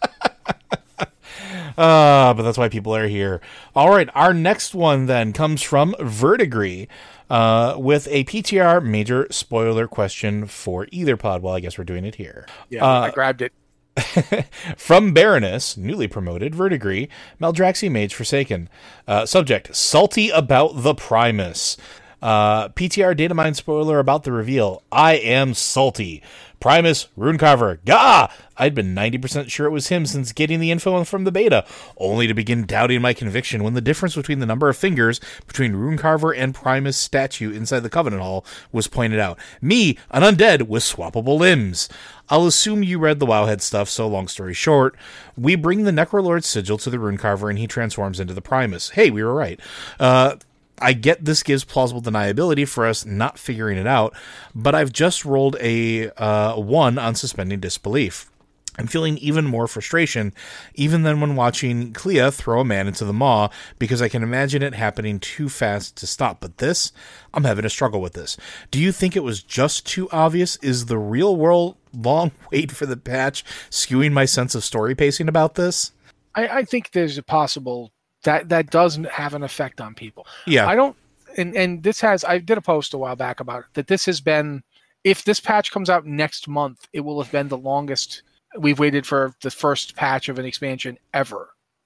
But that's why people are here. All right, our next one then comes from Vertigree with a PTR major spoiler question for either pod. Well, I guess we're doing it here. Yeah, I grabbed it. From Baroness, newly promoted, Verdigris, Maldraxxi Mage Forsaken. Subject, salty about the Primus. PTR Datamine spoiler about the reveal. I am salty. Primus, Runecarver, gah! I'd been 90% sure it was him since getting the info from the beta, only to begin doubting my conviction when the difference between the number of fingers between Runecarver and Primus statue inside the Covenant Hall was pointed out. Me, an undead with swappable limbs. I'll assume you read the Wowhead stuff, so long story short, we bring the Necrolord's sigil to the Runecarver and he transforms into the Primus. Hey, we were right. I get this gives plausible deniability for us not figuring it out, but I've just rolled a 1 on suspending disbelief. I'm feeling even more frustration, even than when watching Clea throw a man into the maw, because I can imagine it happening too fast to stop. But this, I'm having a struggle with this. Do you think it was just too obvious? Is the real world long wait for the patch skewing my sense of story pacing about this? I think there's a possible that doesn't have an effect on people. Yeah. I don't, and this has, I did a post a while back about it, that this has been, if this patch comes out next month, it will have been the longest we've waited for the first patch of an expansion ever.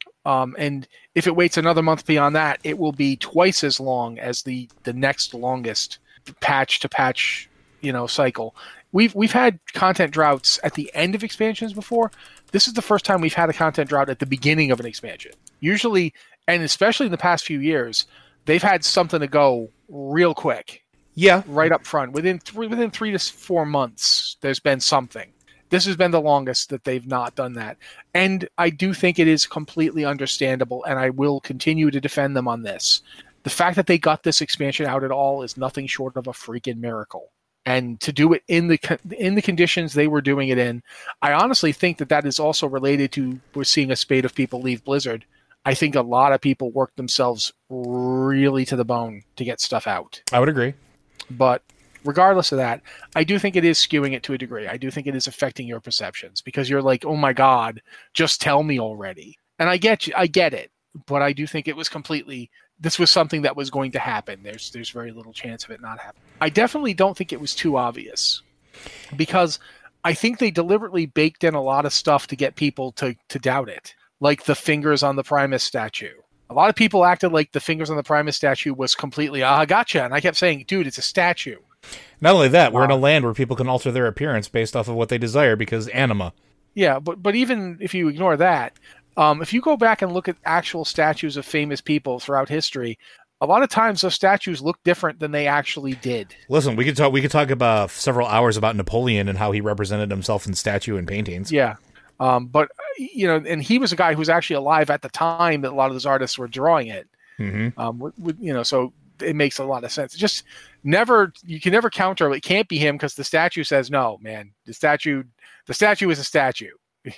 And if it waits another month beyond that, it will be twice as long as the next longest patch to patch, cycle. We've had content droughts at the end of expansions before. This is the first time we've had a content drought at the beginning of an expansion. Usually, and especially in the past few years, they've had something to go real quick. Yeah. Right up front. Within 3 to 4 months, there's been something. This has been the longest that they've not done that. And I do think it is completely understandable, and I will continue to defend them on this. The fact that they got this expansion out at all is nothing short of a freaking miracle. And to do it in the conditions they were doing it in, I honestly think that is also related to we're seeing a spate of people leave Blizzard. I think a lot of people work themselves really to the bone to get stuff out. I would agree. But regardless of that, I do think it is skewing it to a degree. I do think it is affecting your perceptions because you're like, oh my God, just tell me already. And I get it. But I do think it was this was something that was going to happen. There's very little chance of it not happening. I definitely don't think it was too obvious because I think they deliberately baked in a lot of stuff to get people to doubt it. Like the fingers on the Primus statue. A lot of people acted like the fingers on the Primus statue was completely, gotcha. And I kept saying, dude, it's a statue. Not only that, we're in a land where people can alter their appearance based off of what they desire because anima. Yeah, but even if you ignore that, if you go back and look at actual statues of famous people throughout history, a lot of times those statues look different than they actually did. Listen, we could talk about several hours about Napoleon and how he represented himself in statue and paintings. Yeah. But, and he was a guy who was actually alive at the time that a lot of those artists were drawing it. Mm-hmm. So it makes a lot of sense. Just you can never counter, it can't be him because the statue says, no, man, the statue is a statue.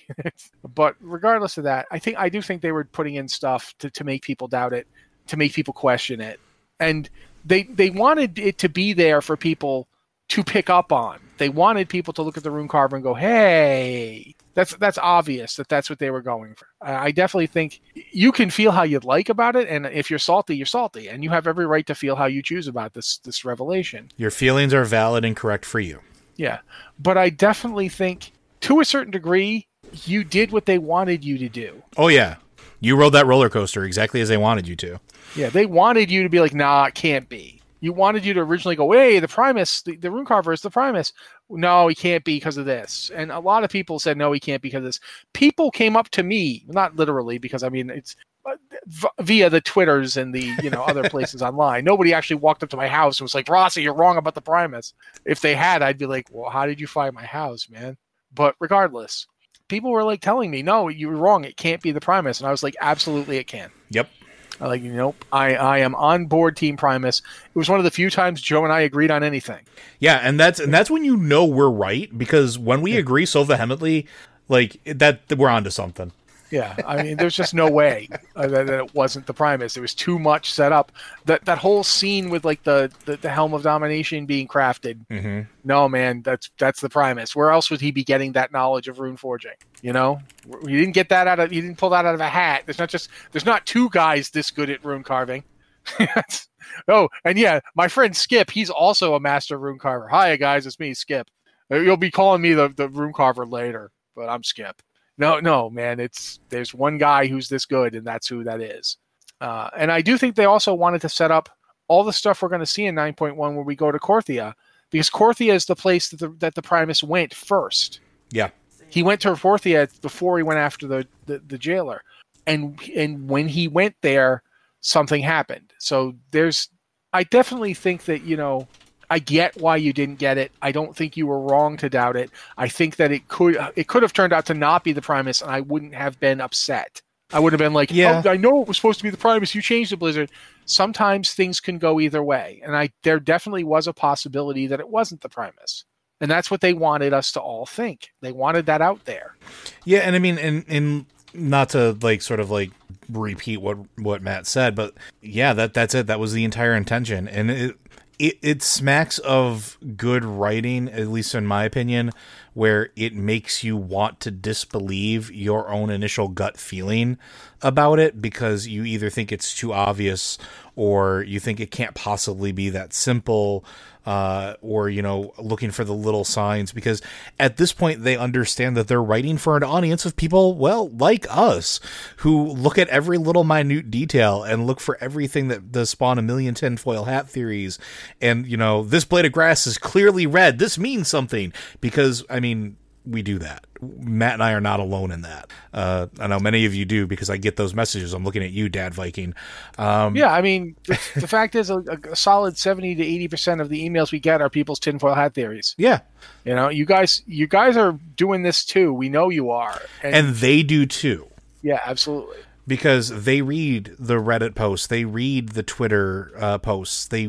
But regardless of that, I do think they were putting in stuff to make people doubt it, to make people question it. And they wanted it to be there for people to pick up on. They wanted people to look at the Runecarver and go, hey, that's obvious that's what they were going for. I definitely think you can feel how you'd like about it, and if you're salty, you're salty, and you have every right to feel how you choose about this revelation. Your feelings are valid and correct for you. Yeah, but I definitely think, to a certain degree, you did what they wanted you to do. Oh, yeah. You rode that roller coaster exactly as they wanted you to. Yeah, they wanted you to be like, nah, it can't be. You wanted you to originally go, hey, the Primus, the Runecarver is the Primus. No, he can't be because of this. And a lot of people said, no, he can't because of this. People came up to me, not literally, because, it's via the Twitters and the other places online. Nobody actually walked up to my house and was like, Rossi, you're wrong about the Primus. If they had, I'd be like, well, how did you find my house, man? But regardless, people were like telling me, no, you were wrong. It can't be the Primus. And I was like, absolutely it can. Yep. Nope. I am on board Team Primus. It was one of the few times Joe and I agreed on anything. Yeah, and that's when we're right, because when we agree so vehemently, that we're onto something. Yeah, there's just no way that it wasn't the Primus. It was too much set up. That whole scene with the Helm of Domination being crafted. Mm-hmm. No, man, that's the Primus. Where else would he be getting that knowledge of rune forging? He didn't get that he didn't pull that out of a hat. There's not two guys this good at rune carving. Oh, and yeah, my friend Skip, he's also a master rune carver. Hi guys, it's me, Skip. You'll be calling me the rune carver later. but I'm Skip. No, man. There's one guy who's this good, and that's who that is. And I do think they also wanted to set up all the stuff we're going to see in 9.1 when we go to Korthia, because Korthia is the place that the Primus went first. Yeah. He went to Korthia before he went after the jailer. And when he went there, something happened. So I definitely think that, I get why you didn't get it. I don't think you were wrong to doubt it. I think that it could have turned out to not be the Primus, and I wouldn't have been upset. I would have been like, yeah. Oh, I know it was supposed to be the Primus. You changed the Blizzard. Sometimes things can go either way. And there definitely was a possibility that it wasn't the Primus. And that's what they wanted us to all think. They wanted that out there. Yeah, and I mean, and not to sort of repeat what Matt said, but yeah, that's it. That was the entire intention. And it smacks of good writing, at least in my opinion, where it makes you want to disbelieve your own initial gut feeling about it, because you either think it's too obvious or you think it can't possibly be that simple, or looking for the little signs, because at this point they understand that they're writing for an audience of people, well, like us, who look at every little minute detail and look for everything that does spawn a million tinfoil hat theories. And this blade of grass is clearly red, this means something, because I mean, we do that. Matt and I are not alone in that. I know many of you do, because I get those messages. I'm looking at you, Dad Viking. Yeah, I mean, the fact is a solid 70 to 80% of the emails we get are people's tinfoil hat theories. Yeah. You guys are doing this too. We know you are. And they do too. Yeah, absolutely. Because they read the Reddit posts, they read the Twitter posts, they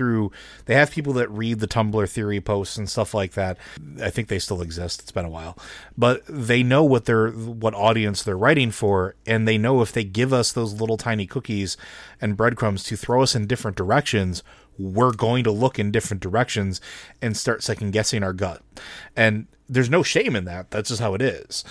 have people that read the Tumblr theory posts and stuff like that. I think they still exist. It's been a while, but they know what audience they're writing for, and they know if they give us those little tiny cookies and breadcrumbs to throw us in different directions, we're going to look in different directions and start second guessing our gut. And there's no shame in that. That's just how it is.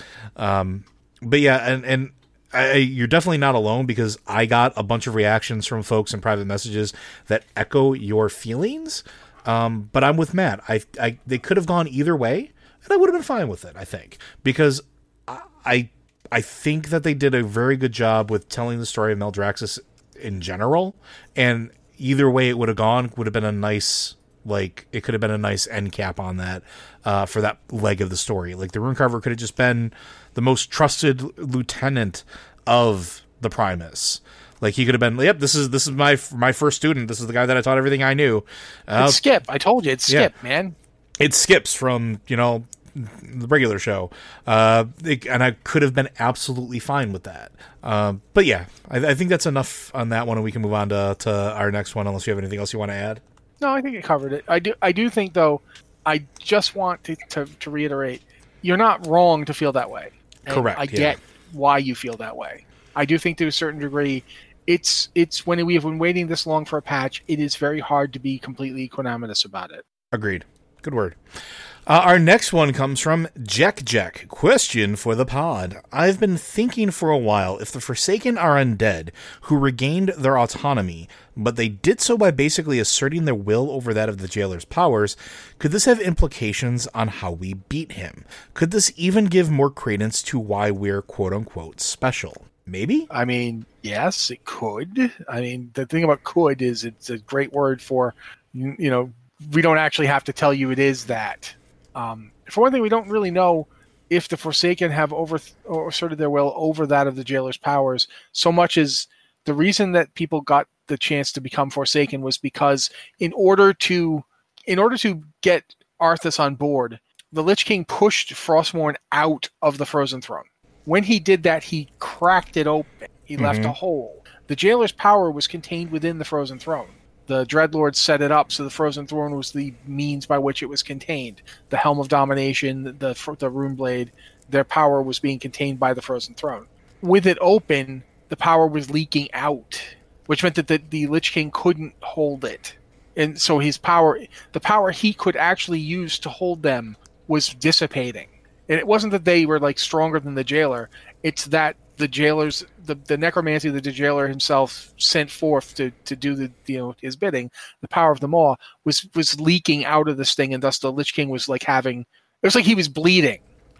But yeah, and you're definitely not alone, because I got a bunch of reactions from folks in private messages that echo your feelings. But I'm with Matt. They could have gone either way, and I would have been fine with it, I think, because I think that they did a very good job with telling the story of Maldraxxus in general, and either way it would have gone would have been a nice, it could have been a nice end cap on that, for that leg of the story. The Runecarver could have just been the most trusted lieutenant of the Primus. He could have been, yep, this is my first student. This is the guy that I taught everything I knew. It's Skip. I told you, it's Skip, man. It Skips from, the regular show. And I could have been absolutely fine with that. But yeah, I think that's enough on that one, and we can move on to our next one, unless you have anything else you want to add. No, I think it covered it. I do think, though, I just want to reiterate, you're not wrong to feel that way. And correct. I get why you feel that way. I do think to a certain degree, it's when we have been waiting this long for a patch, it is very hard to be completely equanimous about it. Agreed. Good word. Our next one comes from Jack. Question for the pod. I've been thinking for a while, if the Forsaken are undead who regained their autonomy, but they did so by basically asserting their will over that of the jailer's powers, could this have implications on how we beat him? Could this even give more credence to why we're quote-unquote special? Maybe? I mean, yes, it could. I mean, the thing about could is it's a great word for, we don't actually have to tell you it is that. For one thing, we don't really know if the Forsaken have asserted their will over that of the jailer's powers, so much as the reason that people got the chance to become Forsaken was because in order to get Arthas on board, the Lich King pushed Frostmourne out of the Frozen Throne. When he did that, he cracked it open. He left a hole. The jailer's power was contained within the Frozen Throne. The Dreadlords set it up so the Frozen Throne was the means by which it was contained. The Helm of Domination, the Runeblade, their power was being contained by the Frozen Throne. With it open, the power was leaking out, which meant that the Lich King couldn't hold it. And so the power he could actually use to hold them was dissipating. And it wasn't that they were stronger than the jailer. It's that the jailers, the necromancy that the jailer himself sent forth to do his bidding, the power of the maw was leaking out of this thing, and thus the Lich King was it was like he was bleeding.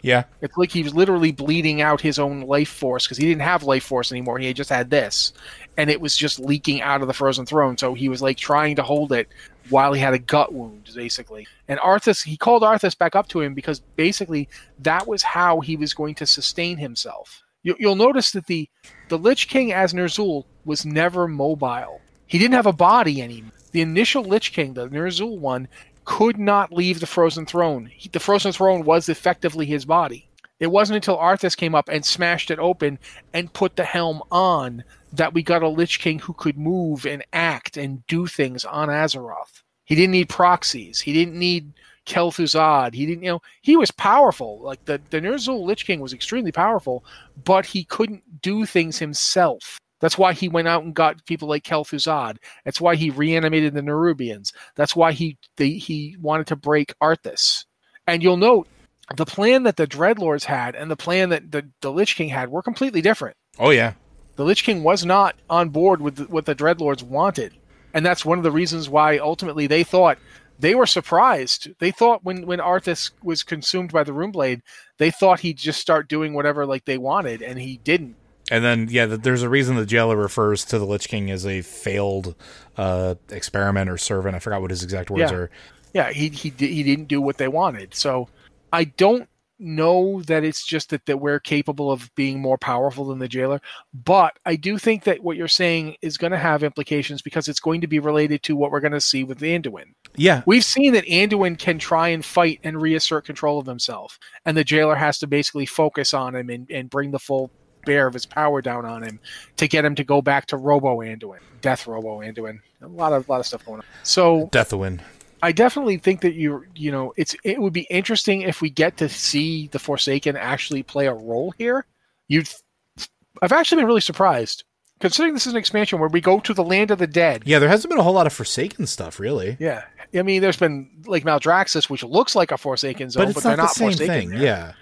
Yeah. It's like he was literally bleeding out his own life force because he didn't have life force anymore. He just had this. And it was just leaking out of the Frozen Throne. So he was like trying to hold it while he had a gut wound, basically. And Arthas, he called Arthas back up to him because basically that was how he was going to sustain himself. You'll notice that the Lich King as Ner'zhul was never mobile. He didn't have a body anymore. The initial Lich King, the Ner'zhul one, could not leave the Frozen Throne. The Frozen Throne was effectively his body. It wasn't until Arthas came up and smashed it open and put the helm on that we got a Lich King who could move and act and do things on Azeroth. He didn't need proxies. He didn't need Kel'Thuzad. He didn't, he was powerful. Like the Ner'zhul Lich King was extremely powerful, but he couldn't do things himself. That's why he went out and got people like Kel'Thuzad. That's why he reanimated the Nerubians. That's why he wanted to break Arthas. And you'll note the plan that the Dreadlords had and the plan that the Lich King had were completely different. Oh, yeah. The Lich King was not on board with what the Dreadlords wanted. And that's one of the reasons why ultimately they thought they were surprised. They thought when Arthas was consumed by the Runeblade, they thought he'd just start doing whatever like they wanted, and he didn't. And then, there's a reason the jailer refers to the Lich King as a failed experiment or servant. I forgot what his exact words are. Yeah, he didn't do what they wanted. So I don't know that it's just that we're capable of being more powerful than the jailer, but I do think that what you're saying is going to have implications because it's going to be related to what we're going to see with Anduin. Yeah. We've seen that Anduin can try and fight and reassert control of himself, and the jailer has to basically focus on him and bring the full bear of his power down on him to get him to go back to Robo Anduin, Death Robo Anduin. A lot of stuff going on. So Deathwin. I definitely think that it would be interesting if we get to see the Forsaken actually play a role here. I've actually been really surprised, considering this is an expansion where we go to the land of the dead. Yeah, there hasn't been a whole lot of Forsaken stuff, really. Yeah, I mean, there's been like Maldraxxus, which looks like a Forsaken zone, but they're not the same Forsaken. Thing. Yeah.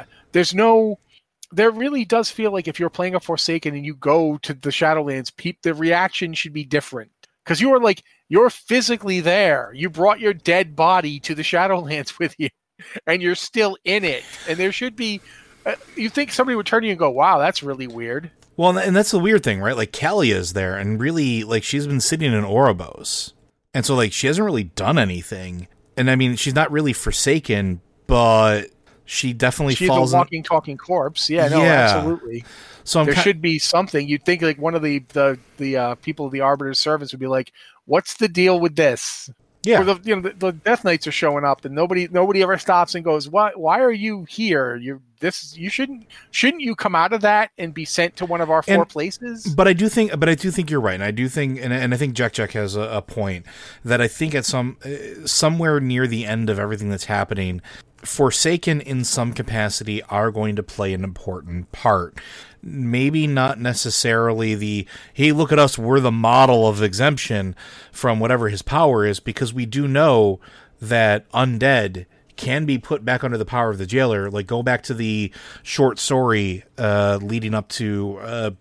There really does feel like if you're playing a Forsaken and you go to the Shadowlands, the reaction should be different. Because you're physically there. You brought your dead body to the Shadowlands with you, and you're still in it. And there should be, you think somebody would turn to you and go, wow, that's really weird. Well, and that's the weird thing, right? Like, Kalia's there, and really, like, she's been sitting in Oribos. And so, like, she hasn't really done anything. And, I mean, she's not really Forsaken, but she definitely falls... She's a walking, talking corpse. Yeah, no, absolutely. So there should be something. You'd think, like, one of the people of the Arbiter's servants would be like, what's the deal with this? Yeah. Or the Death Knights are showing up, and nobody ever stops and goes, why are you here? You shouldn't you come out of that and be sent to one of our four places? But I do think you're right, and I do think, and I think Jack has a point that I think at somewhere near the end of everything that's happening, Forsaken in some capacity are going to play an important part. Maybe not necessarily hey, look at us, we're the model of exemption from whatever his power is, because we do know that undead can be put back under the power of the jailer. Like, go back to the short story leading up to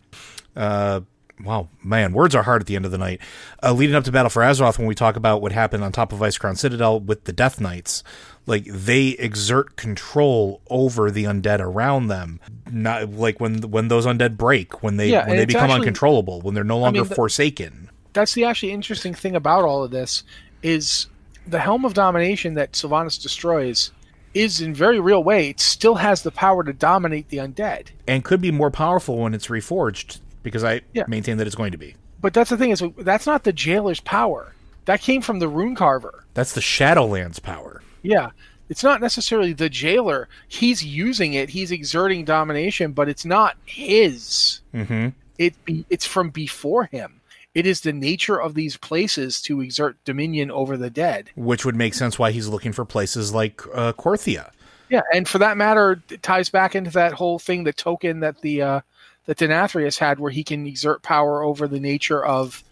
wow, man, words are hard at the end of the night. Leading up to Battle for Azeroth, when we talk about what happened on top of Icecrown Citadel with the Death Knights, like, they exert control over the undead around them. Not like when those undead break, when they become uncontrollable, when they're no longer Forsaken. That's the actually interesting thing about all of this is the Helm of Domination that Sylvanas destroys is, in very real way, it still has the power to dominate the undead. And could be more powerful when it's reforged, because I maintain that it's going to be. But that's the thing, is that's not the jailer's power. That came from the Runecarver. That's the Shadowlands power. Yeah. It's not necessarily the jailer. He's using it. He's exerting domination, but it's not his. Mm-hmm. It's from before him. It is the nature of these places to exert dominion over the dead. Which would make sense why he's looking for places like Korthia. Yeah, and for that matter, it ties back into that whole thing, the token that that Denathrius had, where he can exert power over the nature of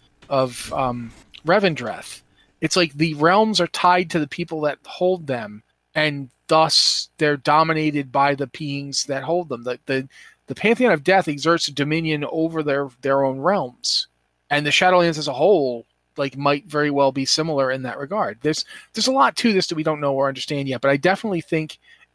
Revendreth. It's like the realms are tied to the people that hold them, and thus they're dominated by the beings that hold them. The Pantheon of Death exerts dominion over their own realms, and the Shadowlands as a whole might very well be similar in that regard. There's a lot to this that we don't know or understand yet, but I definitely think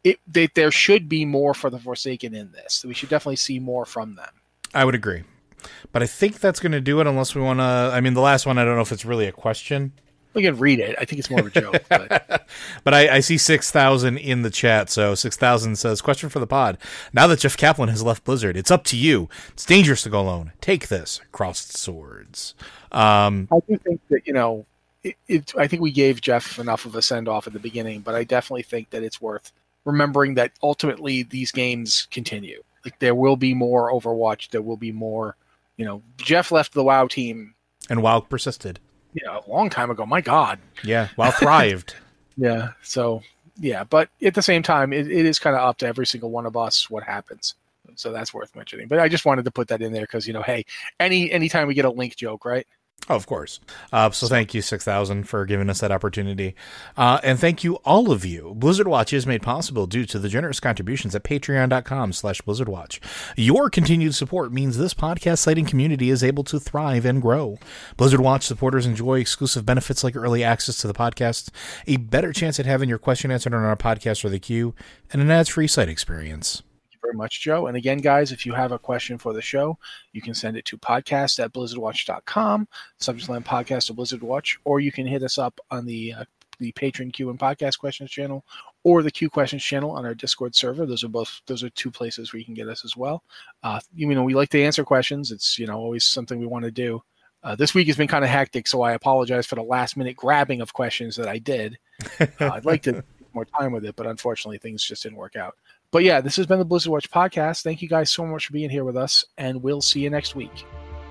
there should be more for the Forsaken in this. We should definitely see more from them. I would agree. But I think that's going to do it unless we want to... I mean, the last one, I don't know if it's really a question. We can read it. I think it's more of a joke. But I see 6,000 in the chat. So 6,000 says, question for the pod. Now that Jeff Kaplan has left Blizzard, it's up to you. It's dangerous to go alone. Take this. Crossed swords. I do think that, I think we gave Jeff enough of a send-off at the beginning, but I definitely think that it's worth remembering that ultimately these games continue. Like, there will be more Overwatch. There will be more... Jeff left the WoW team. And WoW persisted. A long time ago. My God. Yeah, WoW thrived. Yeah, so, but at the same time, it is kind of up to every single one of us what happens. So that's worth mentioning. But I just wanted to put that in there because, hey, anytime we get a Link joke, right? Oh, of course. So thank you, 6,000, for giving us that opportunity. And thank you, all of you. Blizzard Watch is made possible due to the generous contributions at patreon.com/BlizzardWatch. Your continued support means this podcast citing community is able to thrive and grow. Blizzard Watch supporters enjoy exclusive benefits like early access to the podcast, a better chance at having your question answered on our podcast or the queue, and an ads-free site experience. Very much, Joe. And again, guys, if you have a question for the show, you can send it to podcast@blizzardwatch.com, subject line podcast to Blizzard Watch, or you can hit us up on the Patreon Q and Podcast Questions channel or the Q Questions channel on our Discord server. Those are two places where you can get us as well. We like to answer questions. It's always something we want to do. This week has been kind of hectic, so I apologize for the last minute grabbing of questions that I did. I'd like to take more time with it, but unfortunately things just didn't work out. But yeah, this has been the Blizzard Watch podcast. Thank you guys so much for being here with us, and we'll see you next week.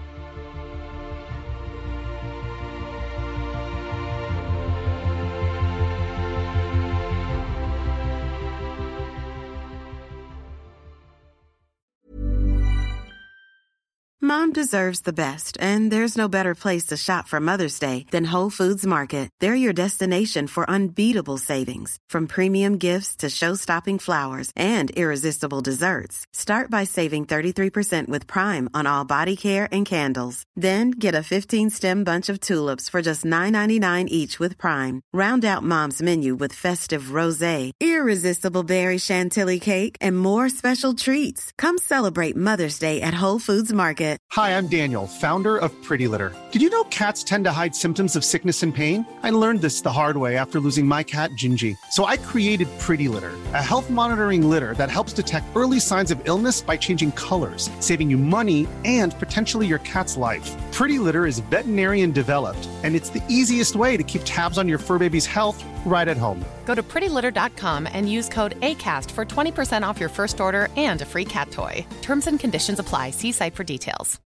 Mom deserves the best, and there's no better place to shop for Mother's Day than Whole Foods Market. They're your destination for unbeatable savings, from premium gifts to show-stopping flowers and irresistible desserts. Start by saving 33% with Prime on all body care and candles. Then get a 15-stem bunch of tulips for just $9.99 each with Prime. Round out Mom's menu with festive rosé, irresistible berry chantilly cake, and more special treats. Come celebrate Mother's Day at Whole Foods Market. Hi, I'm Daniel, founder of Pretty Litter. Did you know cats tend to hide symptoms of sickness and pain? I learned this the hard way after losing my cat, Gingy. So I created Pretty Litter, a health monitoring litter that helps detect early signs of illness by changing colors, saving you money and potentially your cat's life. Pretty Litter is veterinarian developed, and it's the easiest way to keep tabs on your fur baby's health right at home. Go to prettylitter.com and use code ACAST for 20% off your first order and a free cat toy. Terms and conditions apply. See site for details.